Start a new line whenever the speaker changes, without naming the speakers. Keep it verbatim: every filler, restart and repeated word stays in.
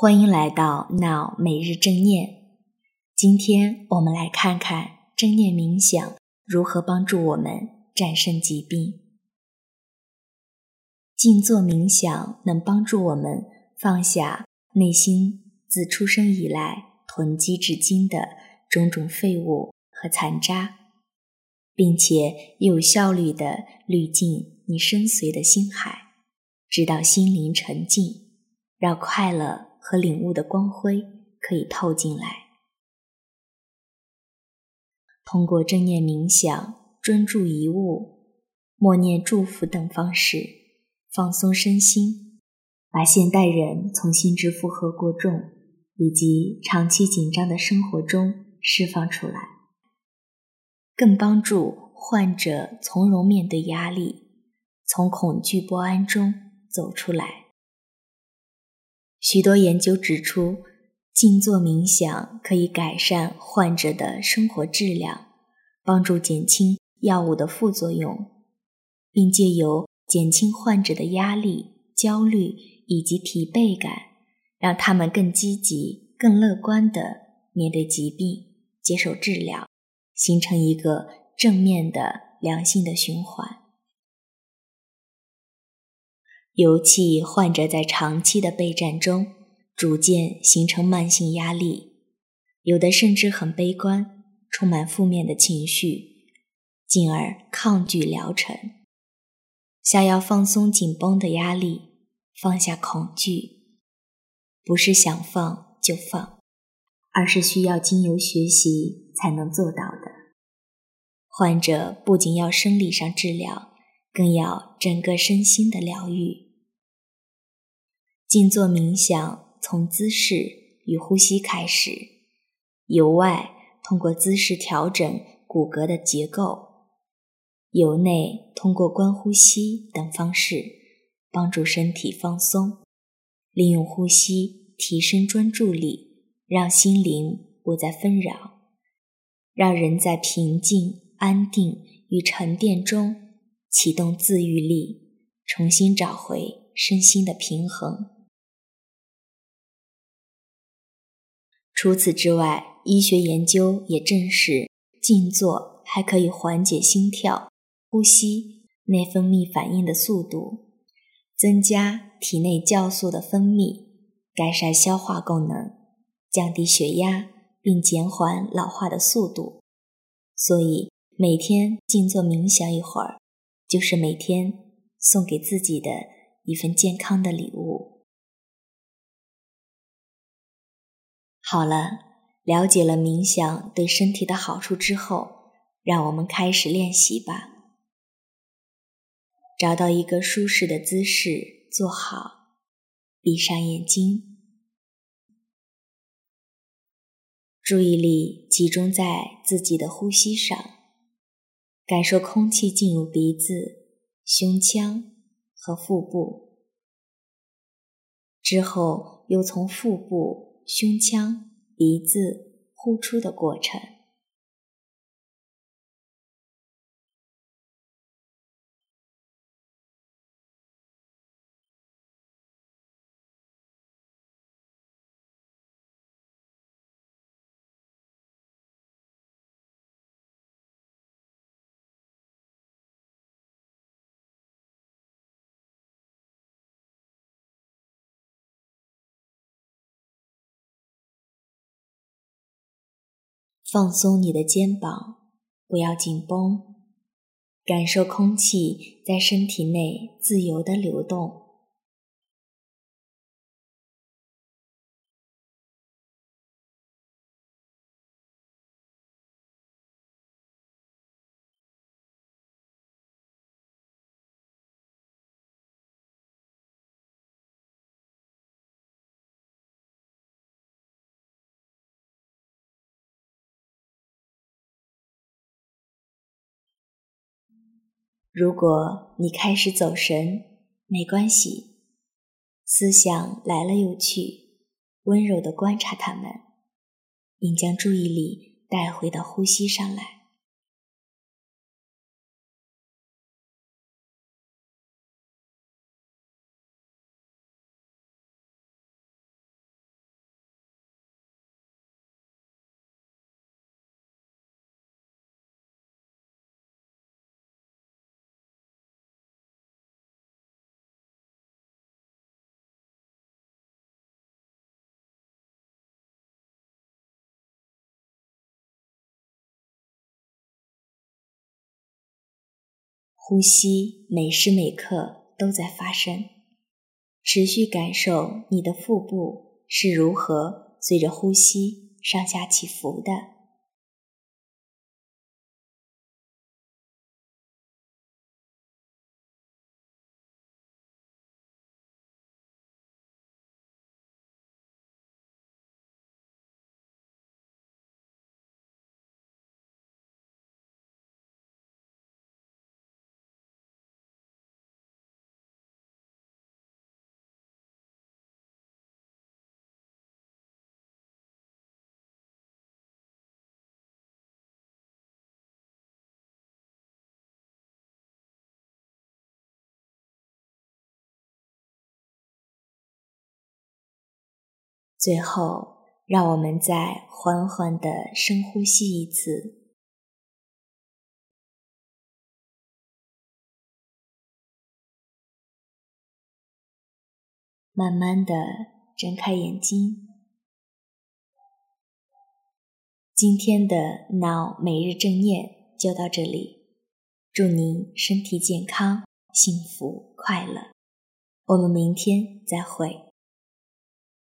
欢迎来到 Now 每日正念。今天我们来看看正念冥想如何帮助我们战胜疾病。静坐冥想能帮助我们放下内心自出生以来囤积至今的种种废物和残渣，并且有效率地滤净你深邃的心海，直到心灵沉静，让快乐和领悟的光辉可以透进来。通过正念冥想、专注一物、默念祝福等方式放松身心，把现代人从心智负荷过重以及长期紧张的生活中释放出来，更帮助患者从容面对压力，从恐惧不安中走出来。许多研究指出，静坐冥想可以改善患者的生活质量，帮助减轻药物的副作用，并借由减轻患者的压力、焦虑以及疲惫感，让他们更积极、更乐观地面对疾病，接受治疗，形成一个正面的良性的循环。尤其患者在长期的备战中，逐渐形成慢性压力，有的甚至很悲观，充满负面的情绪，进而抗拒疗程。想要放松紧绷的压力，放下恐惧，不是想放就放，而是需要经由学习才能做到的。患者不仅要生理上治疗，更要整个身心的疗愈。静坐冥想从姿势与呼吸开始，由外通过姿势调整骨骼的结构，由内通过观呼吸等方式帮助身体放松，利用呼吸提升专注力，让心灵不再纷扰，让人在平静、安定与沉淀中启动自愈力，重新找回身心的平衡。除此之外，医学研究也证实，静坐还可以缓解心跳、呼吸、内分泌反应的速度，增加体内酵素的分泌，改善消化功能，降低血压，并减缓老化的速度。所以每天静坐冥想一会儿，就是每天送给自己的一份健康的礼物。好了，了解了冥想对身体的好处之后，让我们开始练习吧。找到一个舒适的姿势坐好，闭上眼睛，注意力集中在自己的呼吸上，感受空气进入鼻子、胸腔和腹部，之后又从腹部、胸腔、鼻子呼出的过程。放松你的肩膀，不要紧绷，感受空气在身体内自由的流动。如果你开始走神，没关系，思想来了又去，温柔地观察它们，并将注意力带回到呼吸上来。 呼吸每时每刻都在发生，持续感受你的腹部是如何随着呼吸上下起伏的。最后，让我们再缓缓地深呼吸一次，慢慢地睁开眼睛。今天的脑每日正念就到这里，祝您身体健康，幸福快乐。我们明天再会。